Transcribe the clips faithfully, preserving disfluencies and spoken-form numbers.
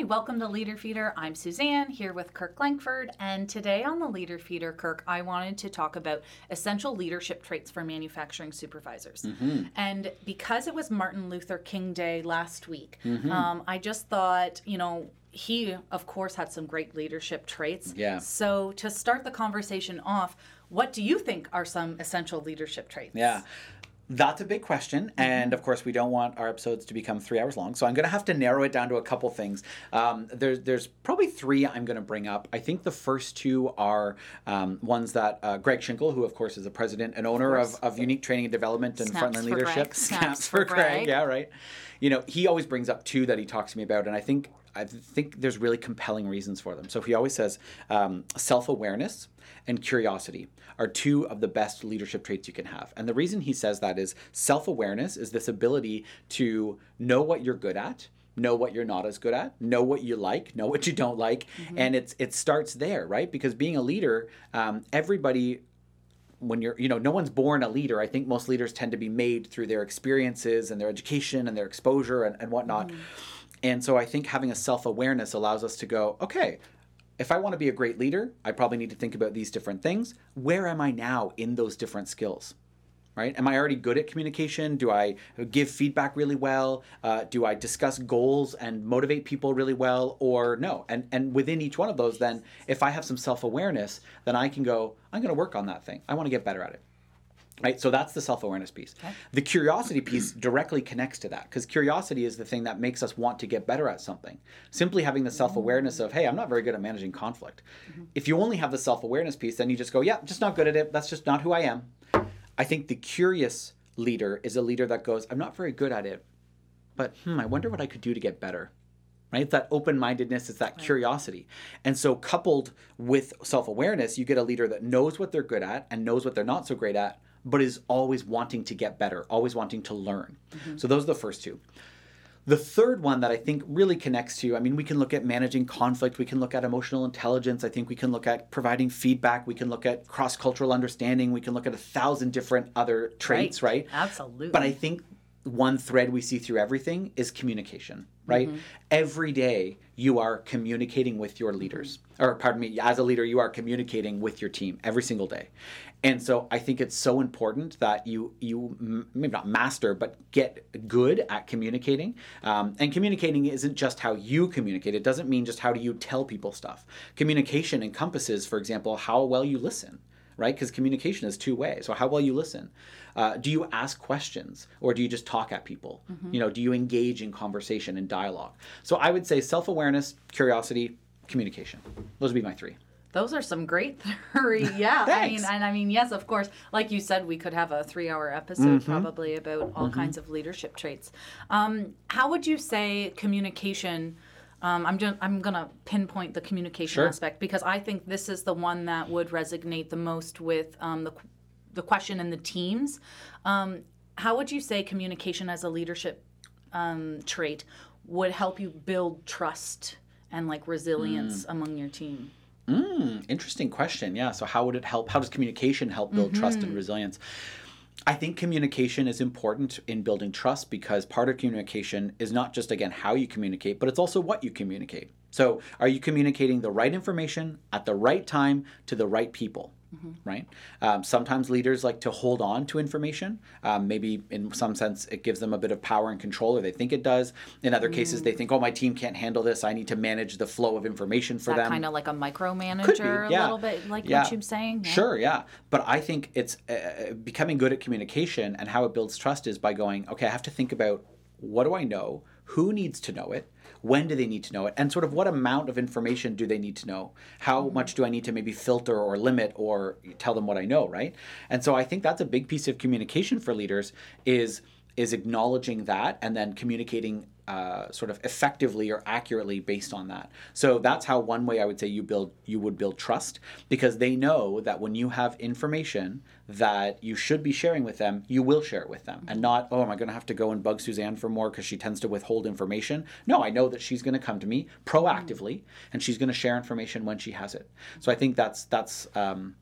Hi, welcome to Leader Feeder. I'm Suzanne here with Kirk Langford, and today on the Leader Feeder, Kirk, I wanted to talk about essential leadership traits for manufacturing supervisors. Mm-hmm. And because it was Martin Luther King Day last week, mm-hmm. um, I just thought, you know, he, of course, had some great leadership traits. Yeah. So to start the conversation off, what do you think are some essential leadership traits? Yeah. That's a big question, and of course we don't want our episodes to become three hours long, so I'm going to have to narrow it down to a couple things. Um, there's there's probably three I'm going to bring up. I think the first two are um, ones that uh, Greg Schinkel, who of course is the president and owner of, of, of Unique Training and Development and Snaps Frontline for Leadership. Greg. Snaps, Snaps for for Greg. Greg. Yeah, right. You know, he always brings up two that he talks to me about, and I think I think there's really compelling reasons for them. So he always says um, self-awareness and curiosity are two of the best leadership traits you can have. And the reason he says that is self-awareness is this ability to know what you're good at, know what you're not as good at, know what you like, know what you don't like. Mm-hmm. And it's it starts there, right? Because being a leader, um, everybody... when you're, you know, no one's born a leader. I think most leaders tend to be made through their experiences and their education and their exposure and, and whatnot. Mm. And so I think having a self-awareness allows us to go, okay, if I want to be a great leader, I probably need to think about these different things. Where am I now in those different skills? Right? Am I already good at communication? Do I give feedback really well? Uh, do I discuss goals and motivate people really well, or no? And and within each one of those, then if I have some self-awareness, then I can go, I'm going to work on that thing. I want to get better at it. Right? So that's the self-awareness piece. Okay. The curiosity piece directly connects to that, because curiosity is the thing that makes us want to get better at something. Simply having the self-awareness of, hey, I'm not very good at managing conflict. Mm-hmm. If you only have the self-awareness piece, then you just go, yeah, just not good at it. That's just not who I am. I think the curious leader is a leader that goes, I'm not very good at it, but hmm, I wonder what I could do to get better. Right? It's that open-mindedness, it's that right. curiosity. And so coupled with self-awareness, you get a leader that knows what they're good at and knows what they're not so great at, but is always wanting to get better, always wanting to learn. Mm-hmm. So those are the first two. The third one that I think really connects to, I mean, we can look at managing conflict, we can look at emotional intelligence, I think we can look at providing feedback, we can look at cross-cultural understanding, we can look at a thousand different other traits, right? right? Absolutely. But I think one thread we see through everything is communication, right? Mm-hmm. Every day you are communicating with your leaders, or pardon me, as a leader, you are communicating with your team every single day. And so I think it's so important that you, you maybe not master, but get good at communicating. Um, and communicating isn't just how you communicate. It doesn't mean just how do you tell people stuff. Communication encompasses, for example, how well you listen. Right? Because communication is two ways. So how well you listen. Uh, do you ask questions, or do you just talk at people? Mm-hmm. You know, do you engage in conversation and dialogue? So I would say self-awareness, curiosity, communication. Those would be my three. Those are some great three. Yeah. I mean, and I mean, yes, of course, like you said, we could have a three hour episode mm-hmm. probably about all mm-hmm. kinds of leadership traits. Um, how would you say communication... Um, I'm just, I'm going to pinpoint the communication sure. aspect, because I think this is the one that would resonate the most with um, the the question in the teams. Um, how would you say communication as a leadership um, trait would help you build trust and like resilience mm. among your team? Mm, interesting question. Yeah. So how would it help? How does communication help build mm-hmm. trust and resilience? I think communication is important in building trust, because part of communication is not just, again, how you communicate, but it's also what you communicate. So are you communicating the right information at the right time to the right people? Mm-hmm. Right? Um, sometimes leaders like to hold on to information. Um, maybe in some sense it gives them a bit of power and control, or they think it does. In other mm. cases, they think, oh, my team can't handle this. I need to manage the flow of information for that them. Kind of like a micromanager, yeah. a little bit, like yeah. what you're saying. Yeah. Sure, yeah. But I think it's uh, becoming good at communication, and how it builds trust is by going, okay, I have to think about, what do I know? Who needs to know it? When do they need to know it? And sort of what amount of information do they need to know? How mm-hmm. much do I need to maybe filter or limit or tell them what I know, right? And so I think that's a big piece of communication for leaders, is is acknowledging that and then communicating uh, sort of effectively or accurately based on that. So that's how one way I would say you build you would build trust, because they know that when you have information that you should be sharing with them, you will share it with them, and not, oh, am I going to have to go and bug Suzanne for more because she tends to withhold information? No, I know that she's going to come to me proactively, and she's going to share information when she has it. So I think that's that's um,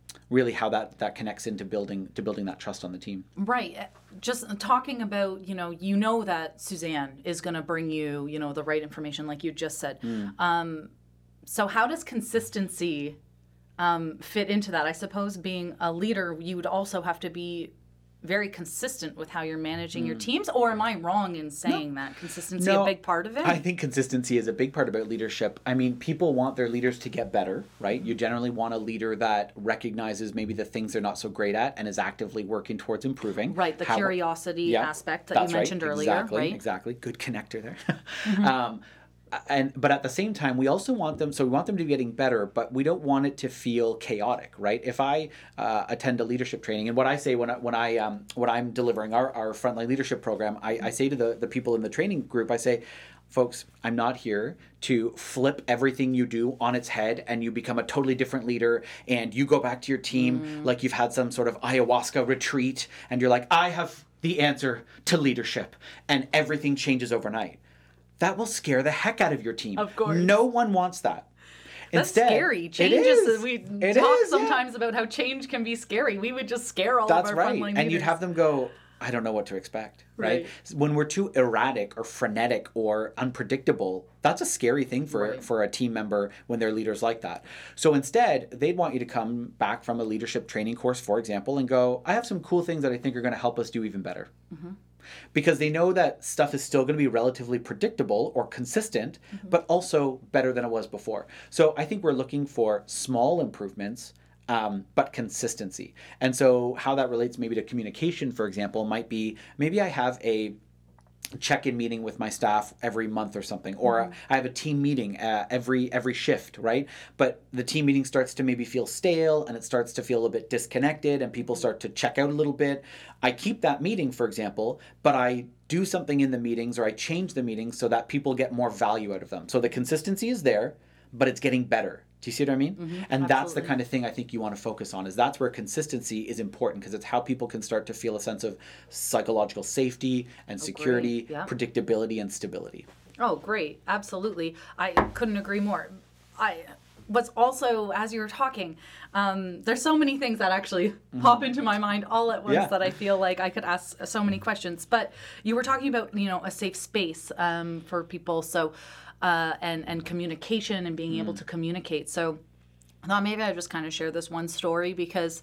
really how that that connects into building to building that trust on the team. Right. Just talking about, you know, you know that Suzanne is going to bring you, you know, the right information, like you just said. Mm. Um, so how does consistency um, fit into that? I suppose being a leader, you would also have to be very consistent with how you're managing mm. your teams, or am I wrong in saying no. that consistency no, a big part of it? I think consistency is a big part about leadership. I mean, people want their leaders to get better, right? You generally want a leader that recognizes maybe the things they're not so great at and is actively working towards improving. Right, the how, curiosity yeah, aspect that you mentioned right, earlier, exactly, right? Exactly, good connector there. mm-hmm. um, And but at the same time, we also want them. So we want them to be getting better, but we don't want it to feel chaotic, right? If I uh, attend a leadership training, and what I say when I, when I um, when I'm delivering our, our frontline leadership program, I, I say to the the people in the training group, I say, folks, I'm not here to flip everything you do on its head and you become a totally different leader and you go back to your team mm. like you've had some sort of ayahuasca retreat and you're like, I have the answer to leadership, and everything changes overnight. That will scare the heck out of your team. Of course. No one wants that. That's Instead, scary. Change it is, is. we it talk is, sometimes yeah. about how change can be scary. We would just scare all That's of our right. frontline leaders. And you'd have them go, I don't know what to expect, right? right? When we're too erratic or frenetic or unpredictable, that's a scary thing for, right. for a team member when they're leaders like that. So instead, they'd want you to come back from a leadership training course, for example, and go, I have some cool things that I think are going to help us do even better. Mm-hmm. Because they know that stuff is still going to be relatively predictable or consistent, mm-hmm. but also better than it was before. So I think we're looking for small improvements, um, but consistency. And so how that relates maybe to communication, for example, might be maybe I have a check-in meeting with my staff every month or something, or mm-hmm. I have a team meeting uh, every every shift, right? But the team meeting starts to maybe feel stale and it starts to feel a bit disconnected and people start to check out a little bit. I keep that meeting, for example, but I do something in the meetings or I change the meetings so that people get more value out of them. So the consistency is there, but it's getting better. Do you see what I mean? Mm-hmm, and absolutely. That's the kind of thing I think you want to focus on, is that's where consistency is important, because it's how people can start to feel a sense of psychological safety and security, yeah. predictability and stability. Oh, great. Absolutely. I couldn't agree more. I was also, as you were talking, um, there's so many things that actually mm-hmm. pop into my mind all at once yeah. that I feel like I could ask so many questions. But you were talking about, you know, a safe space um, for people. So Uh, and, and communication and being mm. able to communicate. So I thought maybe I'd just kind of share this one story, because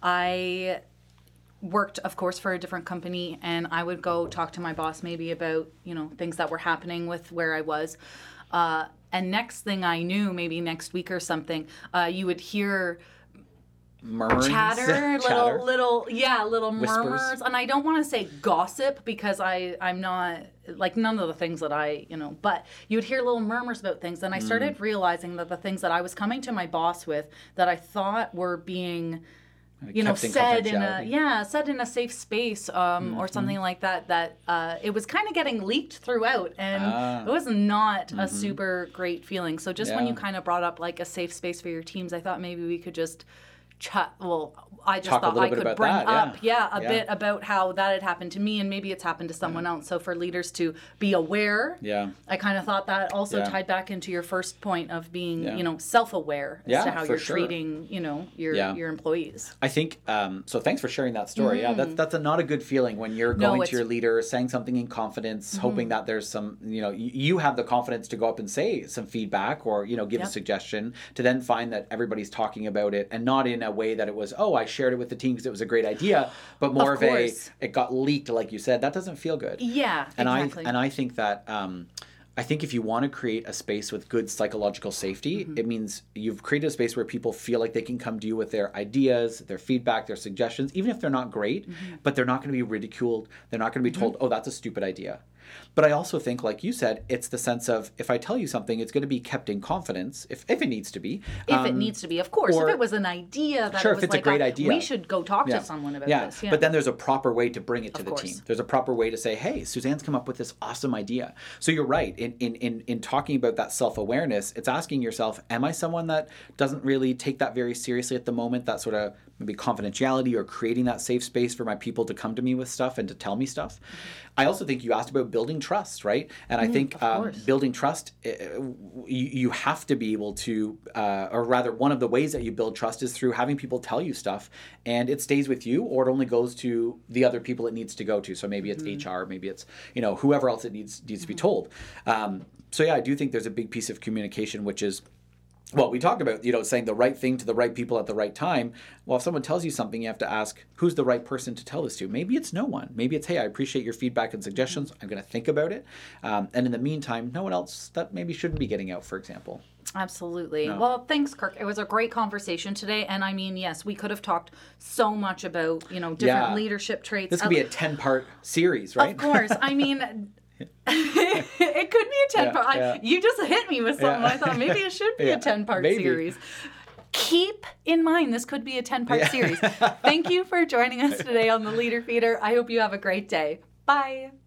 I worked, of course, for a different company, and I would go talk to my boss maybe about, you know, things that were happening with where I was. Uh, and next thing I knew, maybe next week or something, uh, you would hear murmurs, chatter, little, chatter. little, yeah, little Whispers. murmurs. And I don't want to say gossip, because I, I'm not, like, none of the things that I, you know, but you would hear little murmurs about things. And I started mm. realizing that the things that I was coming to my boss with that I thought were being, you know, said in a, yeah, said in a safe space um, mm-hmm. or something like that, that uh, it was kind of getting leaked throughout. And ah. it was not mm-hmm. a super great feeling. So just yeah. when you kind of brought up like a safe space for your teams, I thought maybe we could just chat. Well, I just Talk thought I could bring that, up, yeah, yeah a yeah. bit about how that had happened to me, and maybe it's happened to someone yeah. else. So for leaders to be aware, yeah, I kind of thought that also yeah. tied back into your first point of being, yeah. you know, self-aware as yeah, to how you're sure. treating, you know, your yeah. your employees. I think um, so. Thanks for sharing that story. Mm. Yeah, that's that's a, not a good feeling when you're No, going it's- to your leader, saying something in confidence, Mhm. hoping that there's some, you know, you, you have the confidence to go up and say some feedback or, you know, give Yep. a suggestion, to then find that everybody's talking about it, and not in a way that it was, oh, I shared it with the team because it was a great idea, but more Of of, a course. it got leaked, like you said. That doesn't feel good. Yeah, And exactly. I and I think that um, I think if you want to create a space with good psychological safety, Mhm. it means you've created a space where people feel like they can come to you with their ideas, their feedback, their suggestions, even if they're not great, Mhm. but they're not going to be ridiculed. They're not going to be told, oh, that's a stupid idea. But I also think, like you said, it's the sense of, if I tell you something, it's going to be kept in confidence, if, if it needs to be. If Um, it needs to be, of course. or- If it was an idea that Sure, it if was it's a like great idea. we should go talk Yeah. to someone about Yeah. this. Yeah, But then there's a proper way to bring it to Of the course. team. There's a proper way to say, hey, Suzanne's come up with this awesome idea. So you're right. in, in, in, in talking about that self-awareness, it's asking yourself, am I someone that doesn't really take that very seriously at the moment, that sort of maybe confidentiality or creating that safe space for my people to come to me with stuff and to tell me stuff? Mm-hmm. I also think you asked about building trust, right? And mm, I think um, building trust, uh, you, you have to be able to, uh, or rather one of the ways that you build trust is through having people tell you stuff and it stays with you, or it only goes to the other people it needs to go to. So maybe it's mm-hmm. H R, maybe it's, you know, whoever else it needs, needs mm-hmm. to be told. Um, so yeah, I do think there's a big piece of communication, which is, well, we talked about, you know, saying the right thing to the right people at the right time. Well, if someone tells you something, you have to ask, who's the right person to tell this to? Maybe it's no one. Maybe it's, hey, I appreciate your feedback and suggestions. I'm going to think about it. Um, and in the meantime, no one else that maybe shouldn't be getting out, for example. Absolutely. No. Well, thanks, Kirk. It was a great conversation today. And I mean, yes, we could have talked so much about, you know, different yeah. leadership traits. This could be a ten-part series, right? Of course. I mean... it could be a ten yeah, part. Yeah. I, you just hit me with something. Yeah. I thought maybe it should be yeah, a ten part maybe. series. Keep in mind this could be a ten part yeah. series. Thank you for joining us today on the Leader Feeder. I hope you have a great day. Bye.